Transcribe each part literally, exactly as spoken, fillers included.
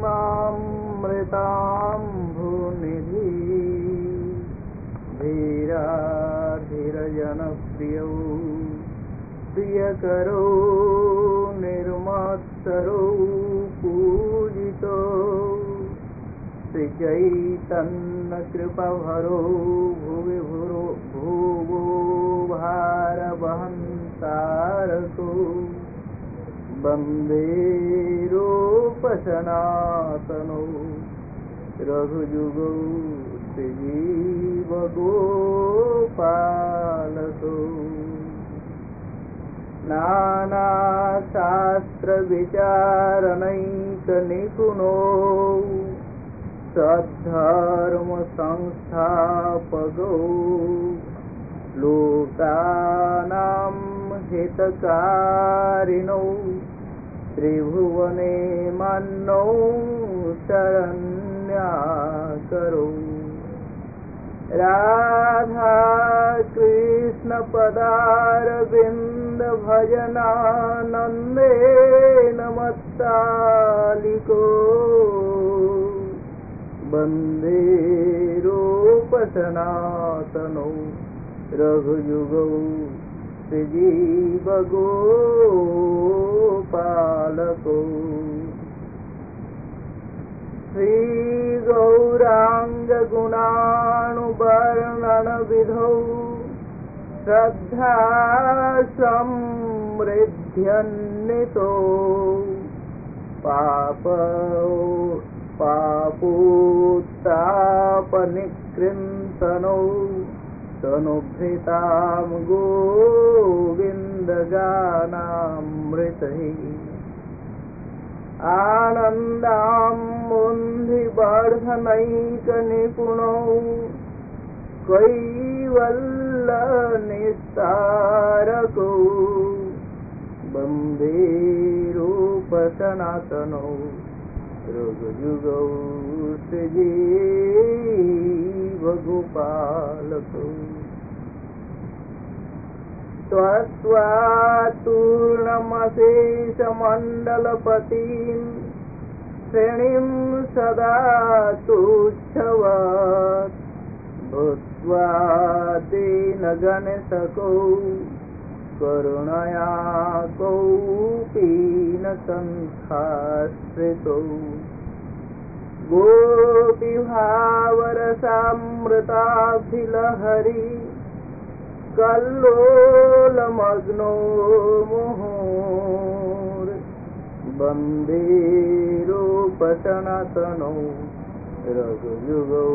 प्रेमामृताम्भुनिधि धीराधीरजनप्रियौ प्रियकरो निर्मत्सरो पूजितो श्रीचैतन्यकृपाभरो भुवि भुरो भुवो भारवहन्तारको वन्दे रूपसनातनो रघुजुगौ श्रीजीवगोपालको नानाशास्त्रविचारणैकनिपुणो सद्धर्मसंस्थापको लोकानां हितकारिणो त्रिभुवने मन्नो शरण्याकरो राधा कृष्ण पदारविन्द भजनानन्देन मत्तालिको वन्दे रूपसनातनो रघुयुगौ श्रीजीवगोपालको श्रीगौराङ्गगुणानुवर्णनविधौ श्रद्धा समृद्ध्यन्वितो पापो पापोत्तापनिकृन्तनो तनुभृतां गोविन्दगानामृतैः आनन्दाम्बुन्धिवर्धनैकनिपुणो कैवल्यनिस्तारको वन्दे रूपसनातनो रघुजुगौ श्रीजीवगोपालको त्वत्त्वात्पूर्णमशेषमण्डलपतिं श्रेणीं सदा तुच्छवत् भूत्वा दीनगणसको करुणया कौपीनसन्धाश्रितो गोपीभावरसामृताभिलहरी कल्लोलमग्नो मुहुर् वन्दे रूपसनातनो रघुयुगौ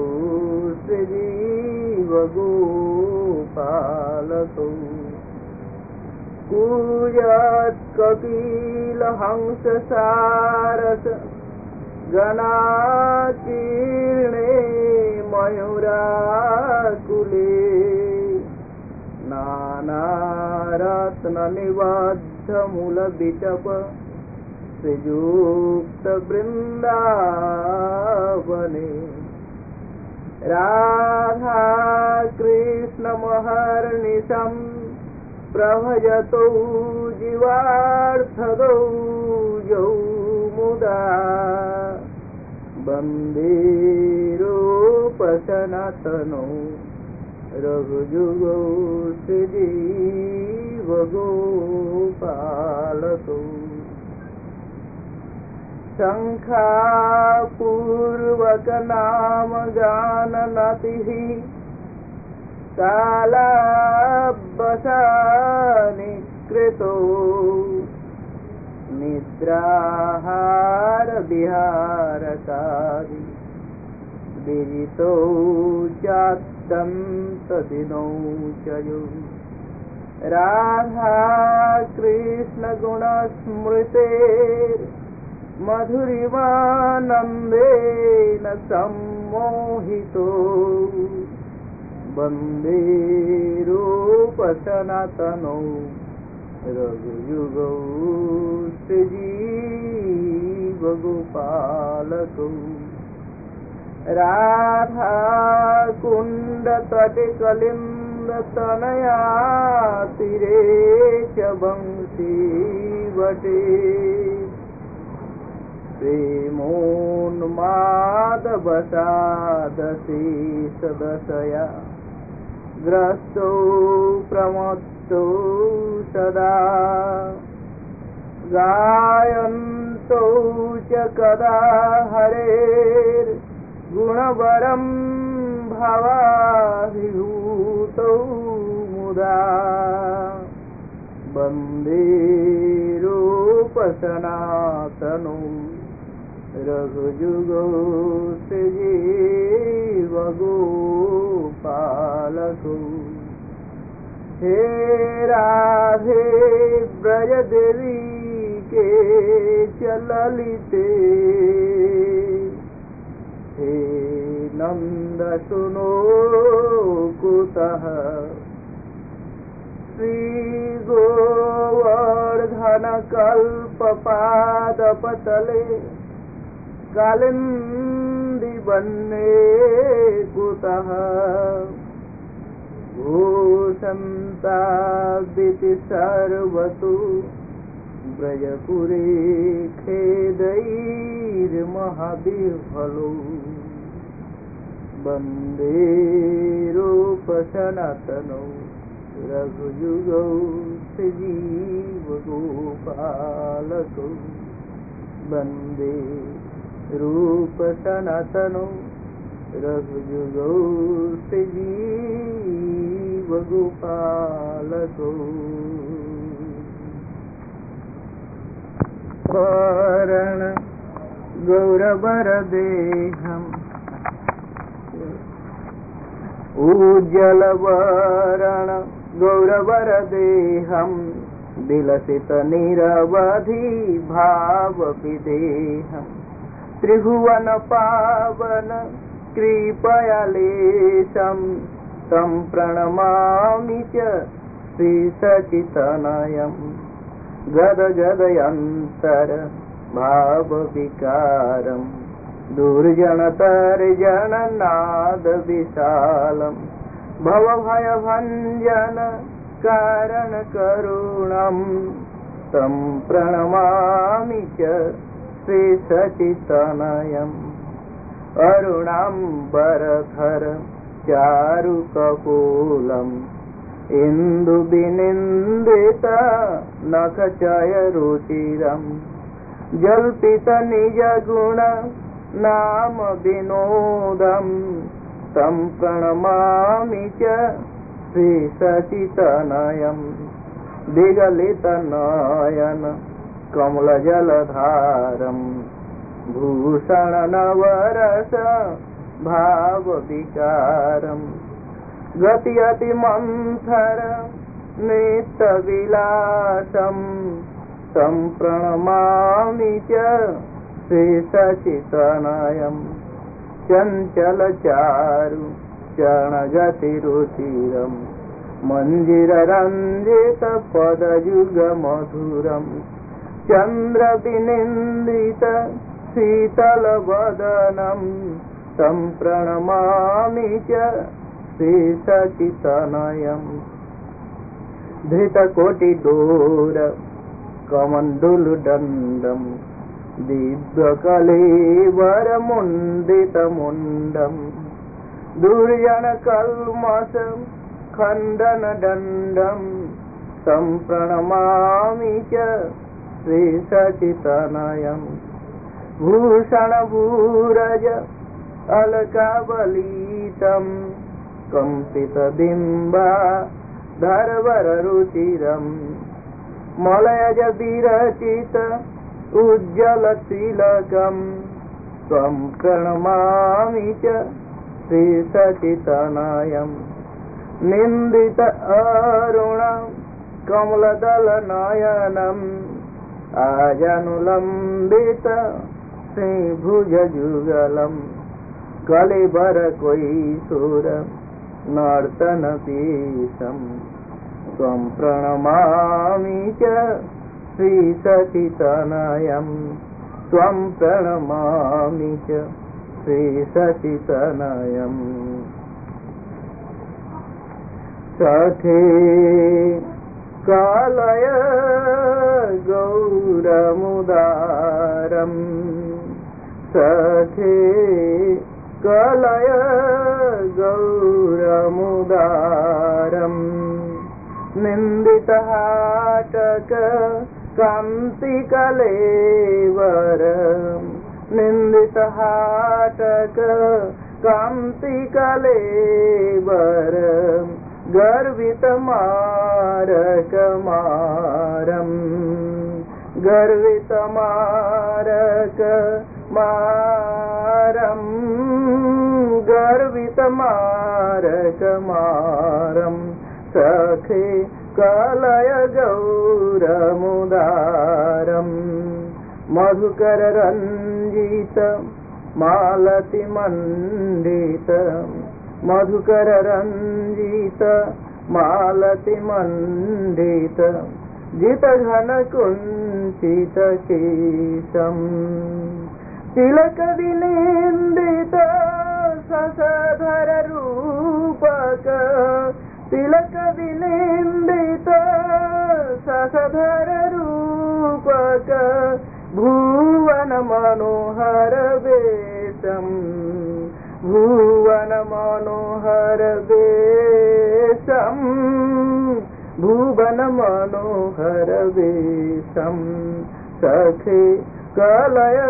श्रीजीवगोपालको कूजत्कपिलहंससारस गणाकीर्णे मयूराकुले नानारत्ननिबद्धमूलविटप श्रीयुक्तवृन्दावने राधाकृष्णमहर्निशम् प्रभजतौ जीवार्थदौ यौ मुदा वन्दे रूपसनातनो रघुजुगौ श्रीजीवगोपालको शङ्खापूर्वकनामगाननतिः कालावसानिकृतो निद्राहारविहारकारि विजितो चाद्यन्तदिनौ च यो राधाकृष्णगुणस्मृतेर्मधुरिमानन्देन सम्मोहितो वन्दे रूपसनातनो रघुयुगौ श्रीजीवगोपालको राधाकुण्डतटे कलिन्दतनया तीरे च वंशीवटे प्रेमोन्मादवसादशेषदशया ग्रस्तो प्रमत्तो सदा गायन्तो च कदा हरेर्गुणवरं भवाभिभूतौ मुदा वन्दे रूपसनातनौ रघुजुगौ सजीवगोपालकौ हे राधे ब्रजदेवी के चललिते हे नंद सुनो कुतः श्री गोवर्धन कल्पपादपतले कालिंदी बन्ने कुतः भूषन्तादिति सर्वतु ब्रजपुरे खेदैर्महाविह्वलो वन्दे रूपसनातनौ रघुयुगौ सजीवगोपालकौ वन्दे रूपसनातनौ रघुयुगौ सजीवगोपालकौ वरण गौरवरदेहम् उज्ज्वलवरण गौरवरदेहं विलसित निरवधि भावविदेहं त्रिभुवन पावन कृपयालेशं तं प्रणमामि च श्रीसचितनयं गदगदयन्तर भावविकारं दुर्जनतर्जननादविशालं भवभयभञ्जन कारणकरुणं तं प्रणमामि च श्रीसचितनयम् अरुणाम्बरधर चारुकपोलम् इन्दुविनिन्दित नखचयरुचिरं जल्पितनिजगुण नाम विनोदं तं प्रणमामि च श्रीसचितनयम् विगलितनयन कमलजलधारम् भूषणनवरस भावविकारम् गतियतिमन्थर नित्यविलासं तं प्रणमामि च श्रीसचितनयम् चञ्चलचारु चरणगतिरुचिरं मञ्जिररञ्जितपदयुगमधुरं चन्द्रविनिन्दित शीतलवदनं तं प्रणमामि च श्रीसचितनयम् धृतकोटिदूर कमण्डलुदण्डं दिव्यकलेवरमुण्डितमुण्डं दुर्जनकल्मष खण्डनदण्डं तं प्रणमामि च श्रीसचितनयम् भूषणभूरज अलकावलीतं कंसितबिम्बा धरवररुचिरं मलयज विरचित उज्ज्वलतिलकं त्वं प्रणमामि च श्रीसचितनयम् निन्दित अरुण कमलदलनयनम् आजनुलम्बित श्रीभुजयुगलम् कलिबरकैशोर नर्तनपीशं त्वं प्रणमामि च श्रीसचितनयम् त्वं प्रणमामि च श्रीसचितनयम् सखे कालय गौरमुदारम् सखे कलय गौरमुदारम् निन्दितहाटक कान्तिकलेवरम् निन्दितहाटक कान्तिकलेवरम् गर्वितमारकमारम् गर्वितमारकमारम् गर्वितमारकमारम् सखे कलय गौरमुदारम् मधुकर रञ्जित मालति मण्डित मधुकर रञ्जित मालति मण्डित जित घन कुञ्चित केशम् तिलक विनिन्दित ससधर रूपक तिलक विनिन्दित ससधर रूपक भुवन मनोहर वेशम् भुवन मनोहर वेशम् भुवन मनोहर वेशम् सखे कलय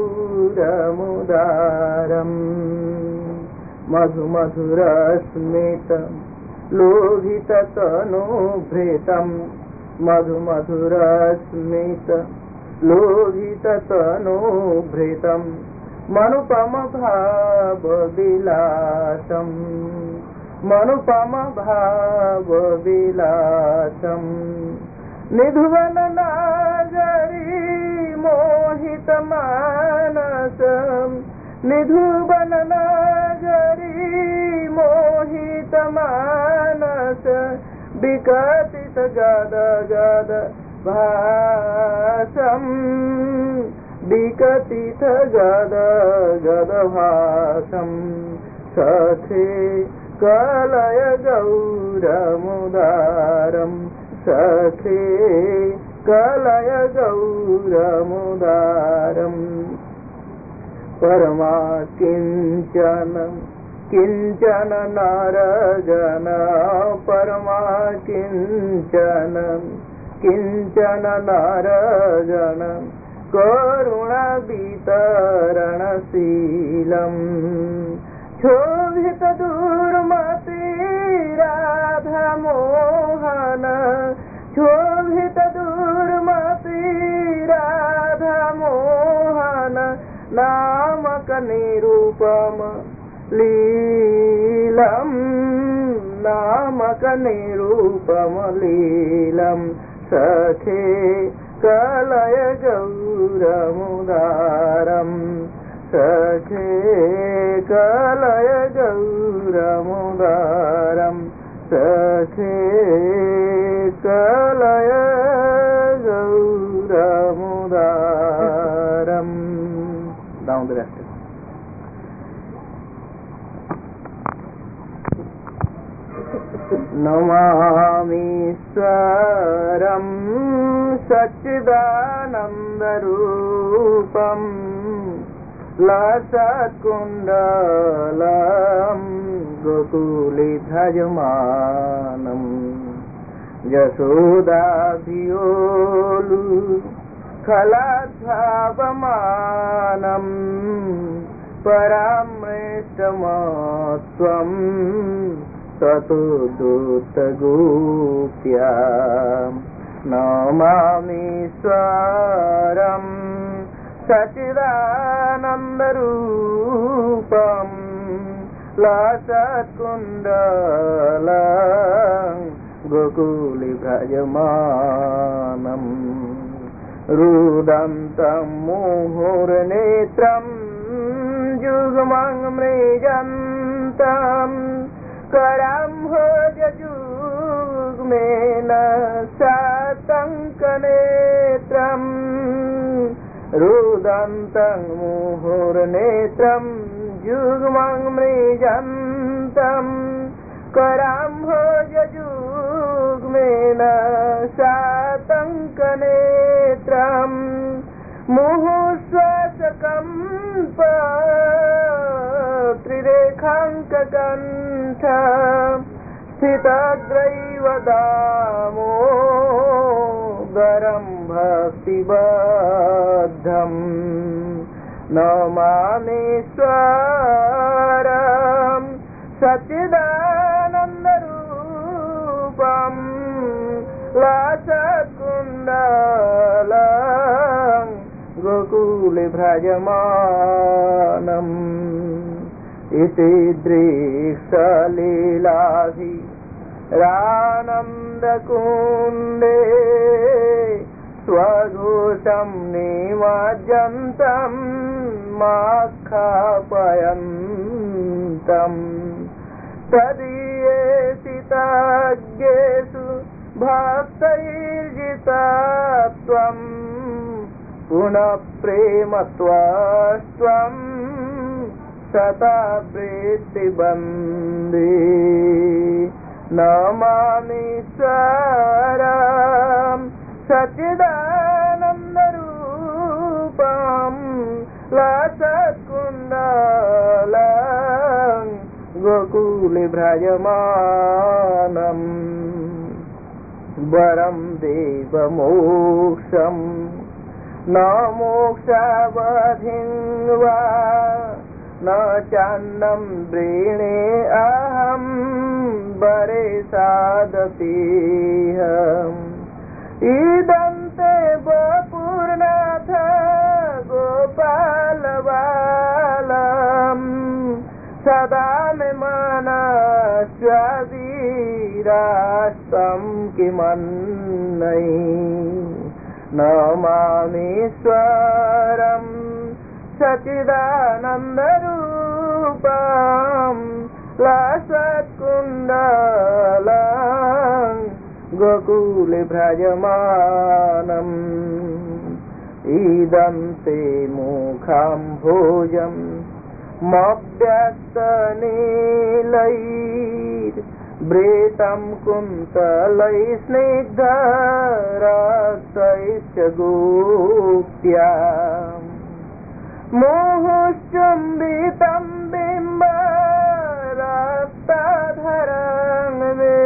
गौरमुदारम् मधु मधुरस्मित लोहित तनुभृतम् मधु मधुरस्मित लोहित तनुभृतम् मनुपम भाव विलासम् मनुपम भाव विलासम् निधुवन नागरी मोहित मानसम् निधुवन नागरी मोहित मानस विकसित गद गद भासम् विकसित गद गद भासम् सखे कलय गौरमुदारम् सखे कलय गौरमुदारम् परमा किञ्चन किञ्चन नरजन परमा किञ्चन किञ्चन नरजन करुणा वितरणशीलम् क्षोभित दुर्मति राधा मोहन क्षोभित दुर्मति राधा मोहन नामक निरूपम लीलम् नामक निरूपम लीलम् सखे कलय गौरमुदारम् सखे कलय गौरमुदारम् सखे कलय गौरमुदारम् down the rest. नमामीश्वरम् सच्चिदानन्दरूपम् लसत्कुण्डलम् गोकुले भजमानम् यशोदाभियोलु खलाद्भावमानम् परामृष्टमत्वम् ततो दूतगोप्या नमामीश्वरम् सच्चिदानन्दरूपम् लसत्कुण्डलम् गोकुले भजमानम् रुदन्तम् मुहुर्नेत्रम् जुग्मं मृजन्तम् कराम्भोजयुग्मेन सातङ्कनेत्रम् रुदन्तं मुहुर्नेत्रं जुग्मं मृजन्तम् कराम्भोजयुग्मेन सातङ्कनेत्रम् मुहुः श्वास कम्प त्रिरेखाङ्ककण्ठ स्थितग्रैव दामोदरं भक्तिबद्धम् नमामीश्वरं सच्चिदानन्दरूपं लासत्कुण्डलं गोकुले भ्राजमानम् इति दृश्यलीलाभिरानन्दकुण्डे स्वघोषं निमज्जन्तं माखापयन्तम् तदीयेषितज्ञेषु भक्तैर्जितात्वं पुनः प्रेम त्वस्त्वं शतावृत्तिबन्धे नमामीश्वरं सच्चिदानन्दरूपं लसत्कुण्डलं गोकुले भ्राजमानम् वरं देवमोक्षं न मोक्षावधिं वा न चान्नं वृणे अहं वरे सादतीहम् इदन्ते वपुर्नाथ गोपालबालम् सदा मे मनस्वीरास्तं किमन्यै नमामीश्वरं सच्चिदानन्दरूपं लसत्कुण्डलं गोकुले भ्राजमानम् इदं ते मुखाम्भोजम् मव्यक्तनीलैर्वृतं कुन्तलैः स्निग्धरसैश्च गोप्त्या मुहुश्चुम्बितं बिम्बरक्तधरं मे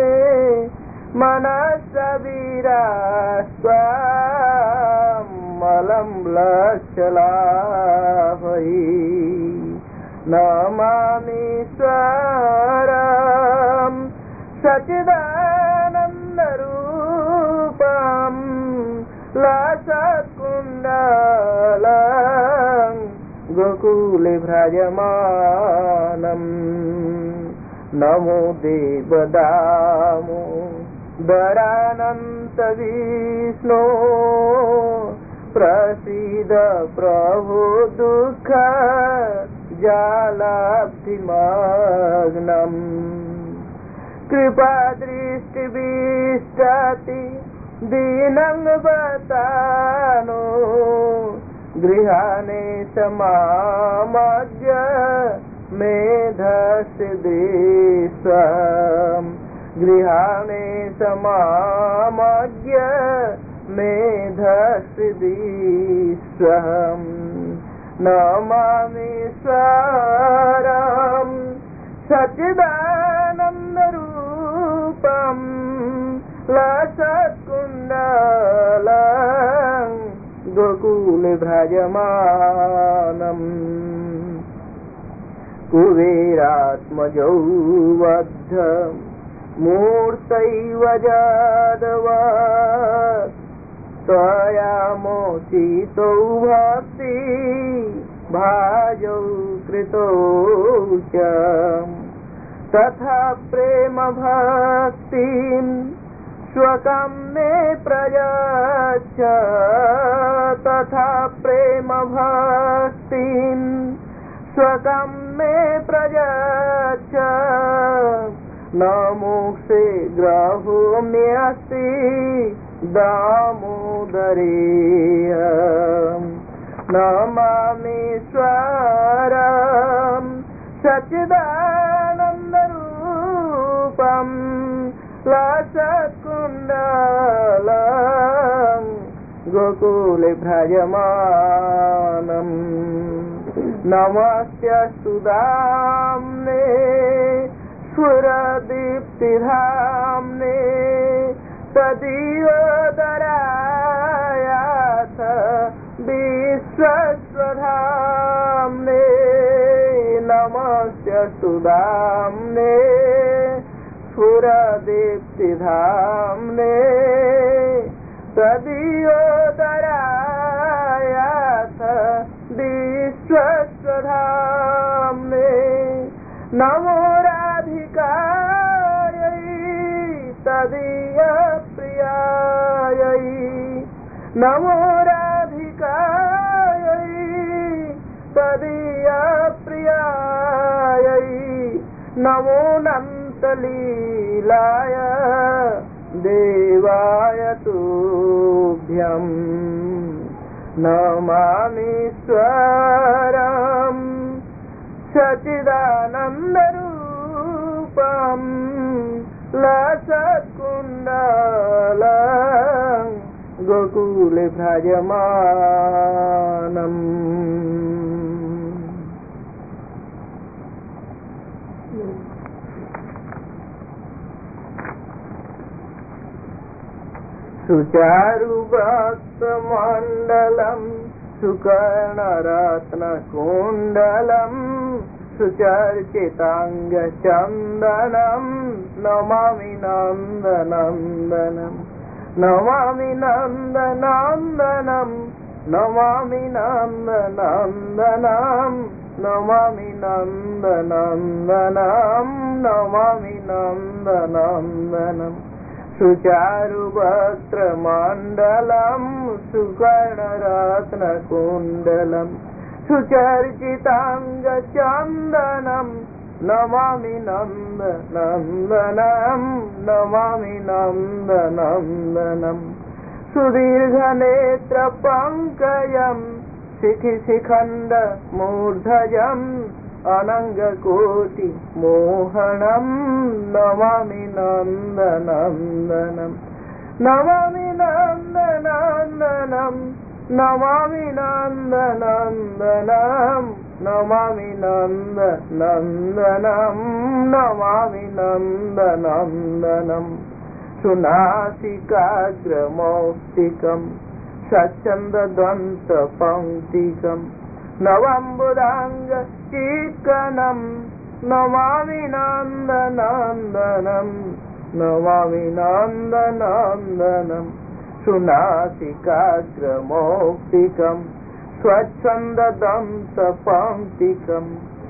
मनस्सविरास्त्वामलं लक्ष्यलाभै नमामीश्वरं सच्चिदानन्दरूपं लसत्कुण्डलं गोकुले भ्राजमानम् नमो देवदामोदरानन्तविष्णो प्रसीद प्रभो दुःख जालाब्धिमग्नम् कृपादृष्टिभिष्टति दीनं बतानो गृहाणे समामज्य मेधसिद्धीस्वम् गृहाणे समामज्य मेधसिद्धीस्वम् नमामीश्वरं सच्चिदानन्दरूपं लसत्कुण्डलं गोकुले भ्राजमानम् कुबेरात्मजौ बद्ध मूर्तैव जादवत् त्वया मोचितौ भक्ति भाजौ कृतौ च तथा प्रेम भक्तिं स्वकं मे प्रयच्छ तथा प्रेम भक्तिं स्वकं मे प्रयच्छ न मोक्षे ग्राह्योऽस्ति दामोदरेयम् नमामीश्वरं सच्चिदानन्दरूपं लसत्कुण्डलं गोकुले भ्राजमानम् नमस्तेऽस्तु धाम्ने स्फुरदीप्तिधाम्ने तदीयोदरायाथ विश्वस्वधाम्ने नमस्तेऽस्तु धाम्ने स्फुरदीप्तिधाम्ने तदीयोदरायाथ विश्वस्वधाम्ने नमो राधिकायै तदीयप्रियायै नमो राधिकायै तदीयप्रियायै नमो नन्तलीलाय देवाय तुभ्यं नमामीश्वरम् सच्चिदानन्दरूपं लसत्कुण्डलं गोकुले भ्राजमानम्। सुचारुभक्तमण्डलं सुकर्णरत्नकुण्डलं सुचर्चिताङ्गचन्दनं नमामि नन्दनन्दनं नमामि नन्दनन्दनं नमामि नन्दनन्दनं नमामि नन्दनन्दनं नमामि नन्दनन्दनम् सुचारुवक्त्रमण्डलं सुकर्णरत्नकुण्डलं सुचर्चिताङ्गचन्दनं नमामि नन्दनन्दनं नमामि नन्दनन्दनं सुदीर्घनेत्रपङ्कजं शिखिशिखण्डमूर्धजम् अनङ्गकोटिमोहनं नमामि नन्दनन्दनं नमामि नन्दनन्दनं नमामि नन्दनन्दनं नमामि नन्दनन्दनं नमामि नन्दनन्दनं सुनासिकाग्रमौक्तिकं स्वच्छन्दद्वन्द्वपङ्क्तिकं नवम्बुदाङ्गचिकनं नमामि नन्दनन्दनं नमामि नन्दनन्दनं सुनासिकाग्रमौक्तिकं स्वच्छन्ददन्तपङ्क्तिकं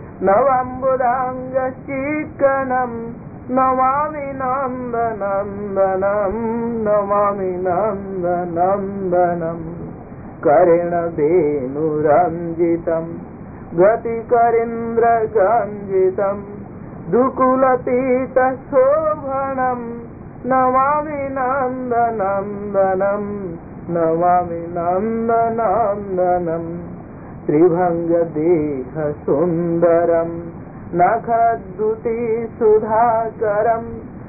नवम्बुदाङ्गचिकनं नमामि नन्दनन्दनं नमामि नन्दनन्दनं करेणवेणुरञ्जितं गतिकरीन्द्रगञ्जितं दुकुलतीतशोभनं नमामि नन्दनन्दनं नमामि नन्दनन्दनं त्रिभङ्गदेहसुन्दरं नखद्युतिसुधाकरम्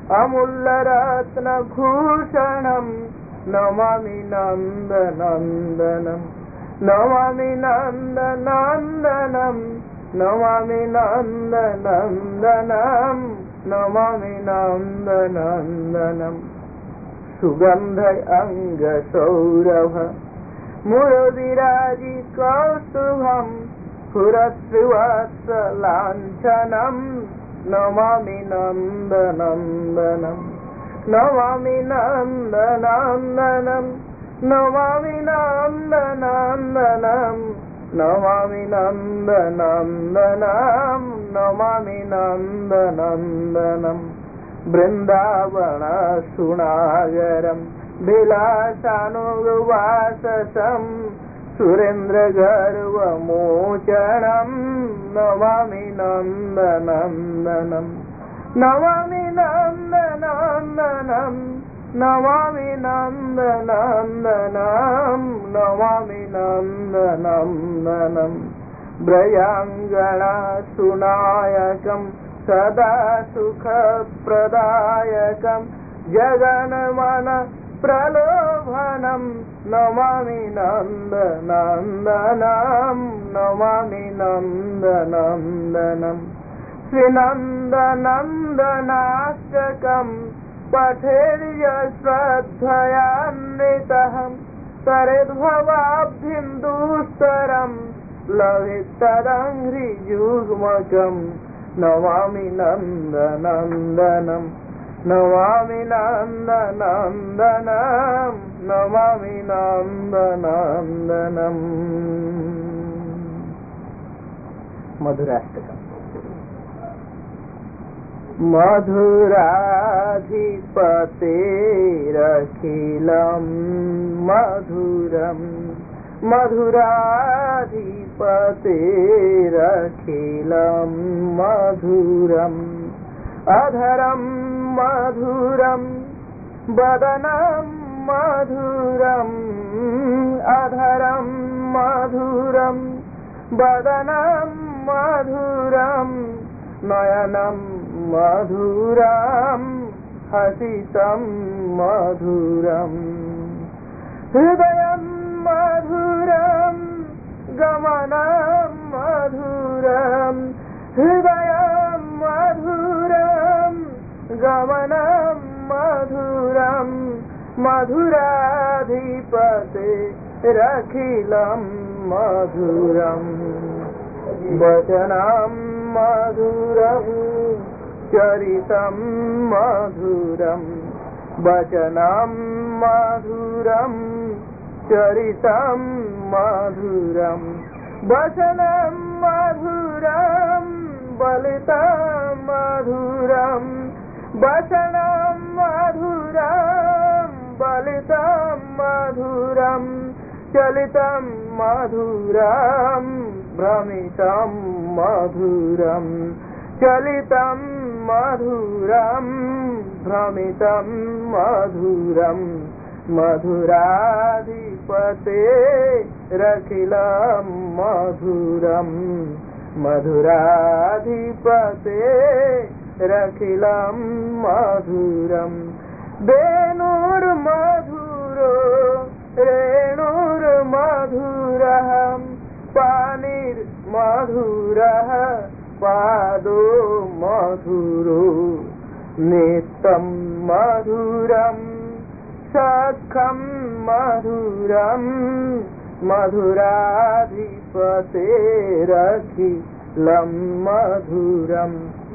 अमूल्यरत्नभूषणं नमामि नन्दनन्दनं नमामि नन्दनन्दनं नमामि नन्दनन्दनं नमामि नन्दनन्दनं सुगन्ध अङ्गसौरभ मुरविराजिकौस्तुभं स्फुरत्रिवत्सलाञ्छनं नमामि नन्दनन्दनं नमामि नन्दनन्दनं नमामि नन्दनन्दनं नमामि नन्दनन्दनं नमामि नन्दनन्दनं बृन्दावनसुनागरं विलासानुवाससं सुरेन्द्रगर्वमोचनं नमामि नन्दनन्दनं नमामि नन्दनन्दनं नमामि नन्दनन्दनं नमामि नन्दनन्दनं व्रजाङ्गनासुनायकं सदा सुखप्रदायकं जगन्मन प्रलोभनं नमामि नन्दनन्दनं नमामि नन्दनन्दनं श्रीनन्दनन्दनाष्टकं पठेर्य श्रद्धयान्वितः तरेद्भवाब्धिं दुस्तरं लभेत्तदङ्घ्रियुग्मकं नमामि नन्दनन्दनं नमामि नन्दनन्दनं नमामि नन्दनन्दनम्। मधुराष्टकम्। मधुराधिपतेरखिलं मधुरं मधुराधिपतेरखिलं मधुरम् अधरं मधुरं वदनं मधुरम् अधरं मधुरं वदनं मधुरं नयनं मधुरं हसितं मधुरम् हृदयं मधुरं गमनं मधुरं हृदयं मधुरं गमनं मधुरं मधुराधिपतेरखिलं मधुरं वचनं मधुरं चरितं मधुरं वचनं मधुरं चरितं मधुरं वचनं मधुरं बलितं मधुरं वचनं मधुरं बलितं मधुरं चलितं मधुरं भ्रमितं मधुरं चलितं मधुरं भ्रमितं मधुरं मधुराधिपतेरखिलं मधुरं मधुराधिपतेरखिलं मधुरं वेणुर्मधुरो रेणुर्मधुरः पाणिर्मधुरः पादो मधुरो नित्यं मधुरं सखं मधुरं मधुराधिपतेरखिलं मधुरं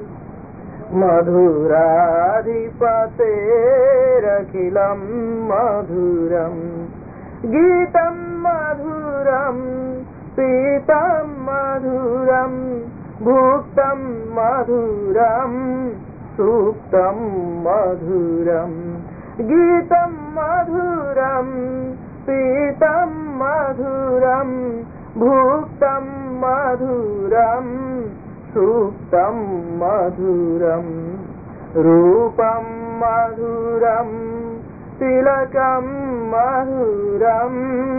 मधुराधिपतेरखिलं मधुरं गीतं मधुरं पीतं मधुरं भुक्तं मधुरं सुप्तं मधुरं गीतं मधुरं पीतं मधुरं भुक्तं मधुरं सुप्तं मधुरं रूपं मधुरं तिलकं मधुरं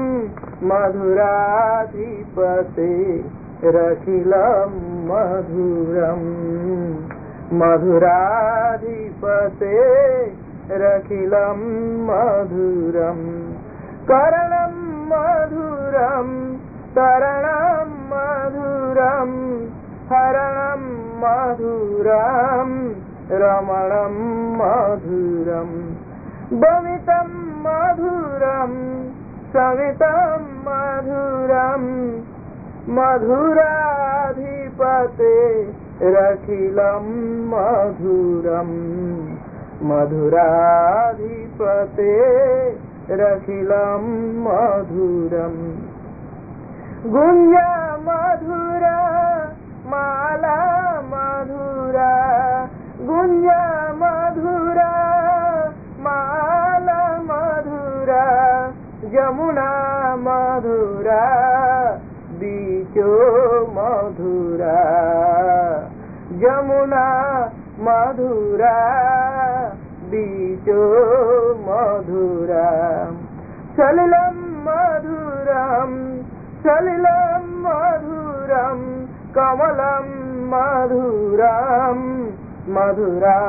मधुराधिपतेरखिलं मधुरं मधुराधिपतेरखिलं मधुरं करणं मधुरं तरणं मधुरं हरणं मधुरं रमणं मधुरं बमितं मधुरं समितं मधुरं मधुराधिपतेरखिलं मधुरं मधुराधिपतेरखिलं मधुरं गुञ्जा मधुरा माला मधुरा गुञ्जा मधुरा माला मधुरा जमुना मधुरा बीचो मधुरा जमुना मधुरा बीचो मधुरा सलिलं मधुरं सलिलं मधुरं कमलं मधुरं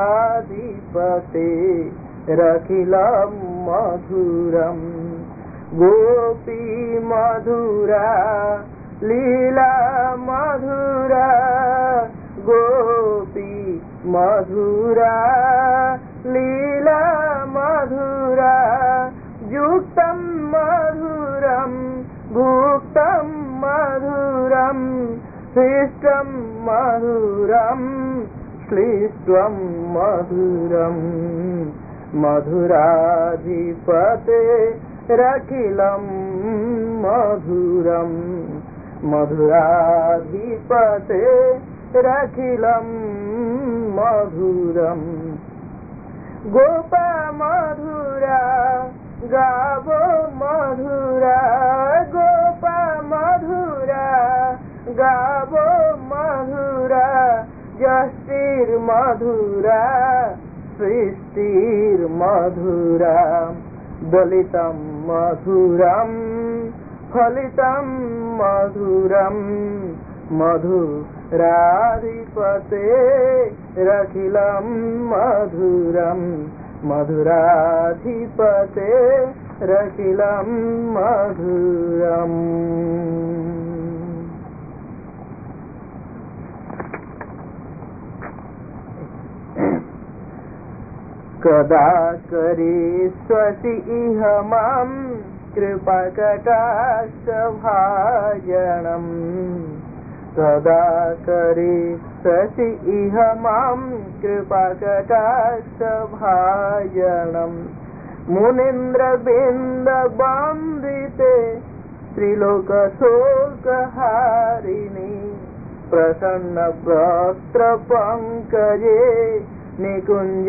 मधुराधिपतेरखिलं मधुरं गोपी मधुरा लीला मधुरा गोपी मधुरा लीला मधुरा युक्तं मधुरं भुक्तं मधुरं हृष्टं मधुरं श्लिष्टं मधुरं मधुराधिपते रखिलं मधुरं मधुराधिपते रखिलं मधुरं गोपा मधुरा गावो मधुरा गोपा मधुरा गावो मधुरा यष्टिर्मधुरा सृष्टिर्मधुरा दलितं मधुरं फलितं मधुरं मधुराधिपते रखिलं मधुरं मधुराधिपते रखिलं मधुरम्। कदा करिष्यसि इह मां कृपाकटाक्षभाजनम् कदा करिष्यसि इह मां कृपाकटाक्षभाजनम् मुनीन्द्रबिन्दवन्दिते त्रिलोकशोकहारिणि प्रसन्नवक्त्रपङ्कजे निकुंज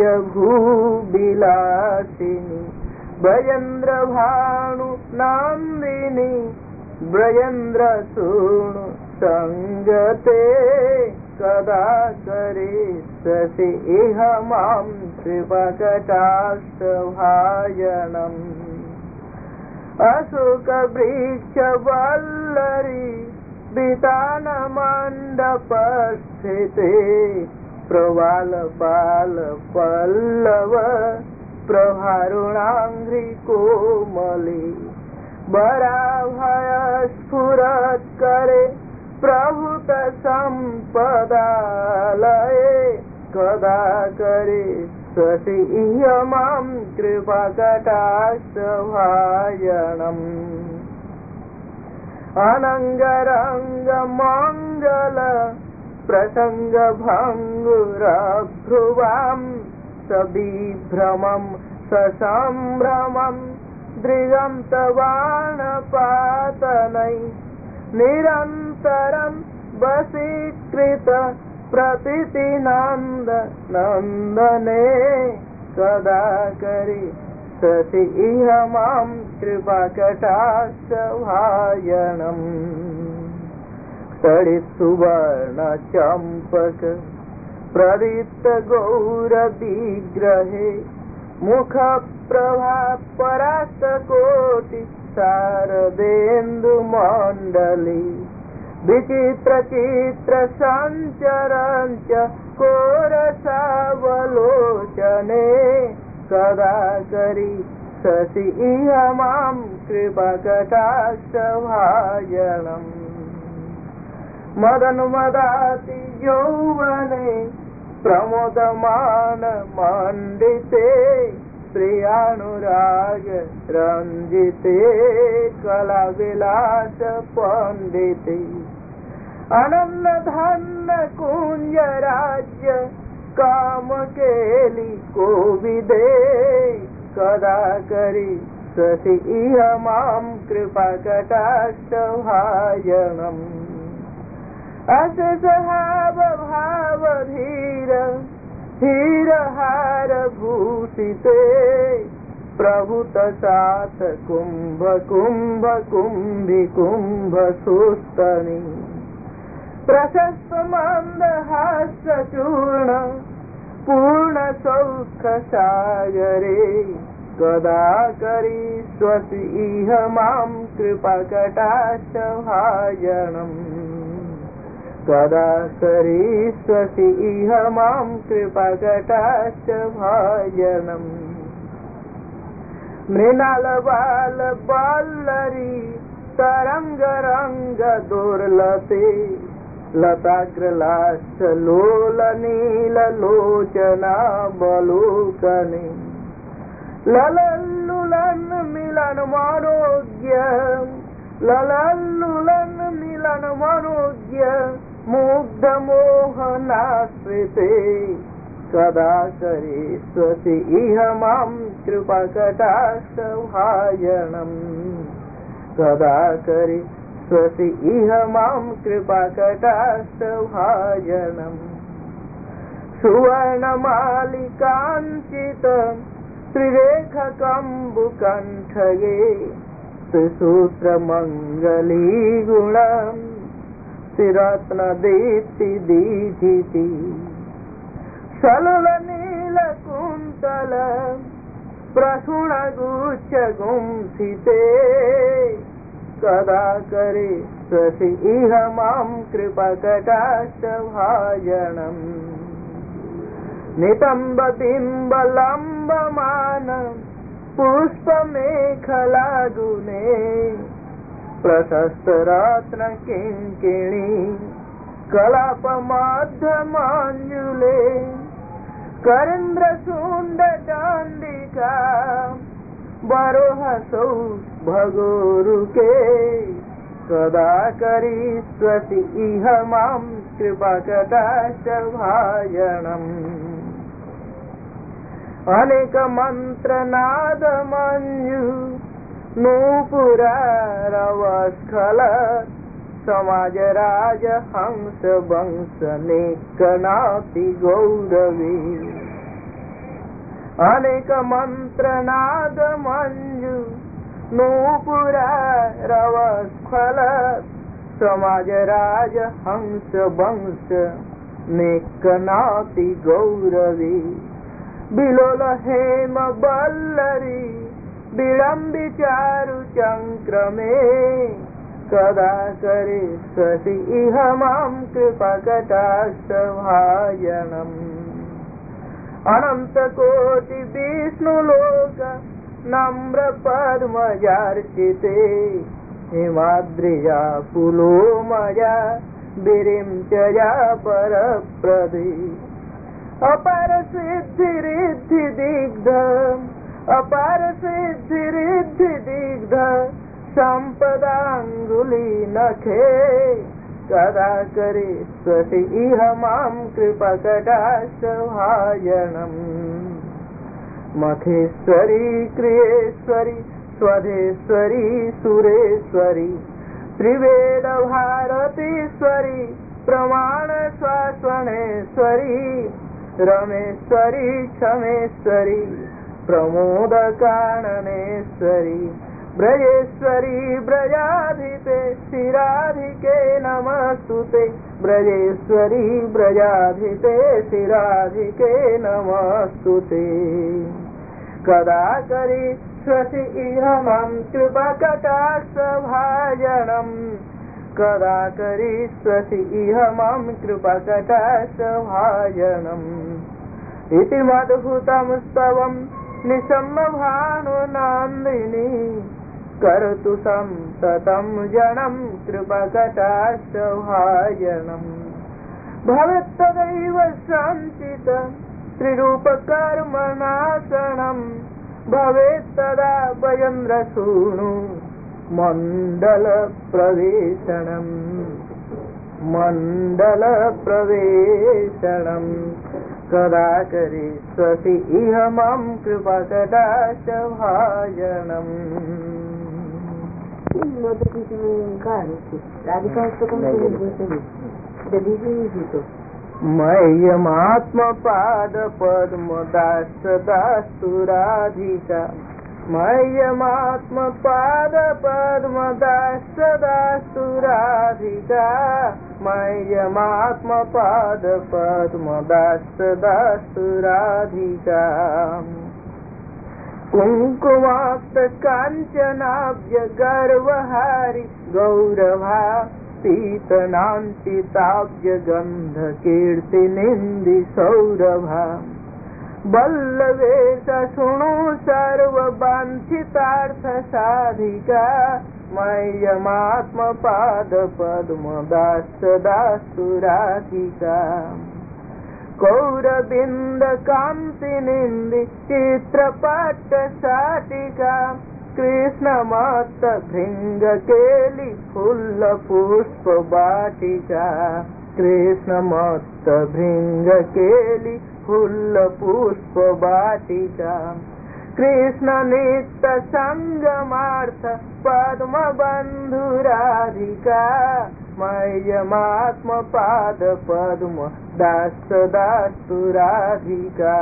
भूविलासिनी ब्रजेन्द्रभानु नंदिनी ब्रजेन्द्रसूनु संगते कदा करिष्यसि इह मां कृपाकटाक्षभाजनम् अशोकवृक्षवल्लरी वितानमण्डपस्थिते प्रवाल पाल पल्लव प्रभारुणाङ्घ्रि कोमले वराभय स्फुरत्करे प्रभुत सम्पदालये कदा करिष्यसि इह मां कृपाकटाक्षभाजनम् अनङ्गरङ्गमङ्गल प्रसंग भंगुरभ्रुवां सविभ्रमं ससंभ्रमं दृगन्तबाणपातनै निरन्तरं वशीकृत प्रतीतिनन्द नन्दने कदा करिष्यसि इह मां कृपाकटाक्षभाजनम् तड़ित सुवर्ण चंपक प्रदीप्त गौर विग्रहे मुख प्रभा परास्त कोटि शारदेन्दु मंडली विचित्र चित्र संचरंच कोरसावलोचने कदा करिष्यसि इह मां कृपाकटाक्षभाजनम् मदन मदाति यौवने प्रमोदमान मंडिते प्रियानुराग रंजिते कला विलास पंडिते अनन्न धन कुंज राज्य काम केली कोविदे कदा करिष्यसि इह मां कृपाकटाक्षभाजनम् अशेषहाव भाव धीर धीरहार भूषिते प्रभुत साथ कुंभ कुंभ कुंभि कुंभ सुस्तनि प्रशस्त मंदहास चूर्ण पूर्ण सौख सागरे कदा करिष्यसि इह मां कृपाकटाक्षभाजनम् कदा करिष्यसि इह मां कृपाकटाक्षभाजनम् मृणाल बाल बल्लरी तरंग रंग दुर्लते लताग्रलाश लोल नील लोचना बलूकने ललल्लुलन मिलन मनोज्ञ ललल्लुलन मिलन मनोज्ञ मुग्ध मोहनाश्रिते कदा करिष्यसि इह मां कृपाकटाक्षभाजनम् कदा करिष्यसि इह मां कृपाकटाक्षभाजनम् सुवर्णमालिकाञ्चित त्रिरेखकम्बुकण्ठगे त्रिसूत्रमङ्गलीगुणम् तिरत्नदीप्तिदीधिति सललनीलकुन्तल प्रसूणगुच्छगुंसिते कदा करिष्यसि इह मां कृपाकटाक्षभाजनम् नितम्बबिम्बलम्बमान पुष्पमेखलागुने प्रशस्तरत्नकिङ्किणी कलापमध्यमाञ्जुले करेन्द्रशूण्डदाण्डिका बरोहसौ भगोरुके कदा करिष्यसि इह मां कृपाकटाक्षभाजनम् अनेकमन्त्रनादमञ्जु नूपुरारवस्खल समाजराज हंस वंश निकनाति गौरवी अनेकमन्त्रनादमञ्जु नूपुरारवस्खल समाजराज हंस वंश निकनाति गौरवी बिलोल हेम बल्लरी विलम्बि चारु चंक्रमे कदा करिष्यसि इह मां कृपाकटाक्षभाजनम् अनन्तकोटि विष्णुलोक नम्र पद्मजार्चिते हिमाद्रिजा पुलोमया विरिञ्चया परप्रदे अपार सिद्धि रिद्धि दिग्ध अपार सिद्धि रिद्धि दिग्ध संपदांगुली नखे कदा करिष्यसि इह मां कृपाकटाक्षभाजनम् मखेश्वरी क्रियेश्वरी स्वधेश्वरी सुरेश्वरी त्रिवेद भारतीश्वरी प्रमाण शासनेश्वरी रमेश्वरी क्षमेश्वरी प्रमोद काननेश्वरी ब्रजेश्वरी ब्रजाधिते शिराधिके नमस्तुते ब्रजेश्वरी ब्रजाधिते शिराधिके नमस्तुते कदा करिष्यसि इह मां कृपाकटाक्षभाजनम् कदा करिष्यसि इह मां कृपाकटाक्षभाजनम् इति मद्भुतं स्तवं निशम्यभानुनन्दिनी करतु संततं जनं कृपाकटाक्षभाजनम् भवेत्तदैव सञ्चित त्रिरूपकर्मनाशनं भवेत्तदा वयन्द्रसूनु मण्डलप्रवेशनम् मण्डलप्रवेशनम् कदा करिष्यसि इह मां कृपाकटाक्षभाजनम् मह्यमात्मपादपद्मदास्तदास्तु राधिका मह्यमात्मपादपद्मदास्तदास्तु राधिका मह्यमात्मपादपद्मदास्तदास्तु राधिका कुङ्कुमाक्त काञ्चनाब्ज गर्वहारि गौरभा पीतनान्तिताब्ज गन्ध कीर्तिनिन्दि सौरभा वल्लवेश शृणु सर्ववाञ्छितार्थ साधिका मह्यमात्मपाद पद्म दास दास्तु राधिका कौरबिंद कांति निंदि चित्रपट साटिका कृष्ण मत भृंग केली फूल पुष्प वाटिका कृष्ण मत भृंग केली फूल पुष्प वाटिका कृष्ण नित्य संगमार्थ पद्म बंधु राधिका मह्यमात्म पाद पद्म दास दास्तु राधिका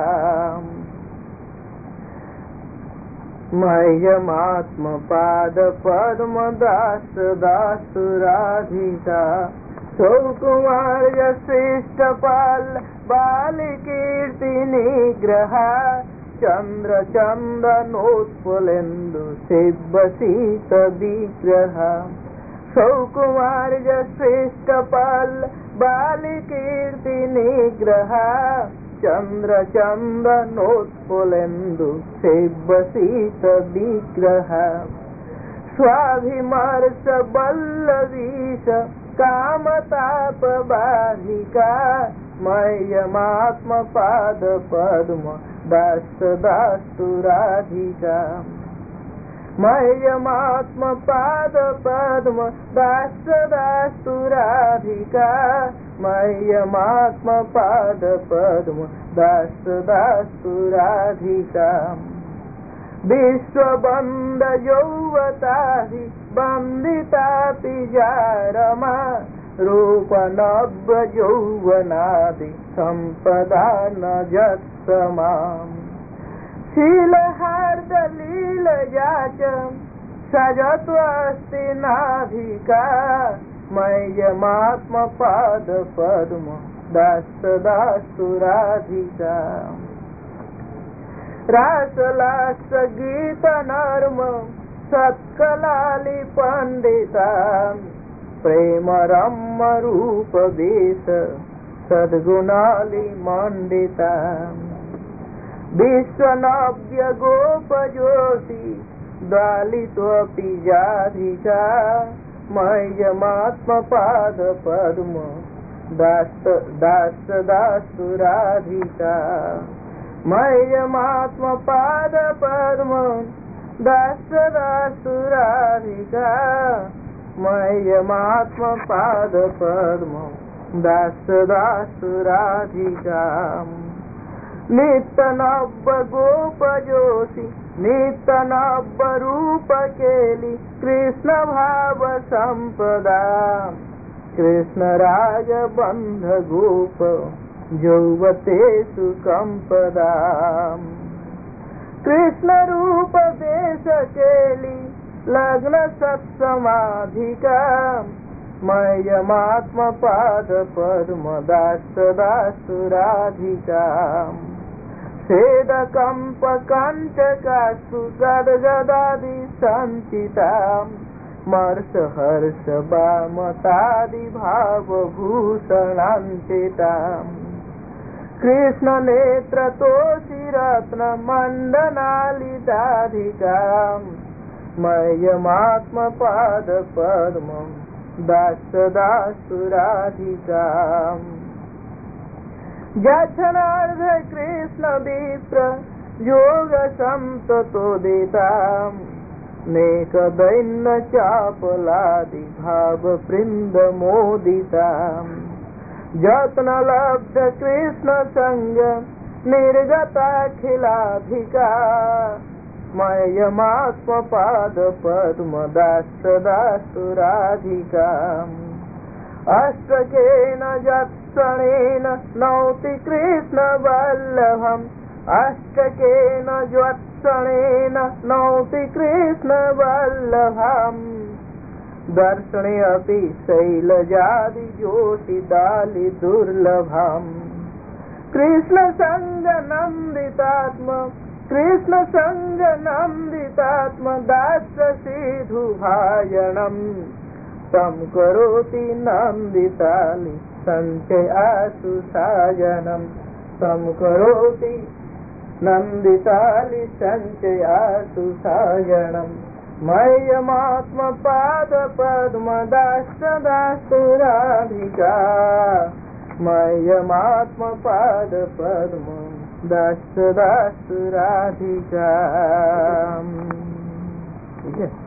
मह्यमात्म पाद पद्म दास दास्तु राधिका सौकुमार श्रेष्ठ पाल बाल कीर्ति निग्रह चंद्र चंदनोत्पलेन्दु शिवसीत विग्रह सौकुमार श्रेष्ठ पाल बाल कीर्ति निग्रह चंद्र चंदनोत्पलेन्दु शिवसीत विग्रह स्वाभिमर्श वल्लवीश कामताप बाधिका मह्यमात्म पाद पद्म दास दास्तु राधिका मह्यमात्म पाद पद्म दास दास्तु राधिका मह्यमात्म पाद पद्म दास दास्तु राधिका विश्वबन्द यौवताहि बन्दितापि जारमा रूपनव्य यौवनादि सम्पदा न जत्समाम् शीलहार्दलीलया च सजत्वस्ति नाधिका मह्यमात्मपाद पद्म दास दास्तु राधिका रासलास गीत नर्म सत्कलाली पंडिता प्रेम रम्म रूप वेश सद्गुणाली मंडिता विश्वनव्य गोप जोशी दालित्वपि जाधिका मह्यमात्म पाद पद्म दास दास दास्तु राधिका मह्यमात्म पाद पद्म दास दास्तु राधिका मह्यमात्म पाद पद्म दास दास्तु राधिका नित्य नव्य गोप जोशी नित्य नव्य रूप केली कृष्ण भाव संपदा कृष्ण राज बंध गोप यौवतेषु कंपदा कृष्ण रूप देश केली लग्न सत्समाधिका मह्यमात्म पाद पद्म दास दास्तु राधिका सेदकंप कंचकासु गदगदादि संचिताम् मर्ष हर्ष वामतादि भावभूषणान्विताम् कृष्ण नेत्र तोषि रत्न मंडनालिदाधिकाम् मह्यमात्म पाद पद्म दास दास्तु राधिकाम् जक्षणार्ध कृष्ण विप्र योग संततोदिताम् नेक दैन्य चापलादि भाव वृंद मोदिताम् जत्न लब्ध कृष्ण संग निर्गताखिलाधिका मह्यमात्म पाद पद्म दास दास्तु राधिका अष्टकेन जत्सणेन नौति कृष्ण वल्लभम् अष्टकेन ज्वत्सणेन नौति कृष्ण वल्लभम् दर्शने अपि शैलजादि ज्योतिदालि दुर्लभम् कृष्ण संग नंदितात्म कृष्ण संग नंदितात्म दास सिधु भायणम् तम करोति नंदितालि संचय आसु साजनम् तम करोति नन्दितालि सञ्चयातु सायणम् मह्यमात्मपादपद्मदास्तदास्तु राधिका मह्यमात्मपादपद्म दास्तदास्तु राधिका। ठीक है।